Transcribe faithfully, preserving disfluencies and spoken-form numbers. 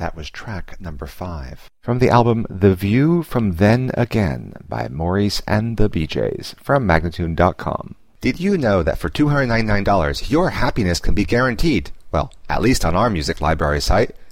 That was track number five. From the album The View from Then Again by Maurice and the B Js from Magnatune dot com. Did you know that for two hundred ninety-nine dollars your happiness can be guaranteed? Well, at least on our music library site.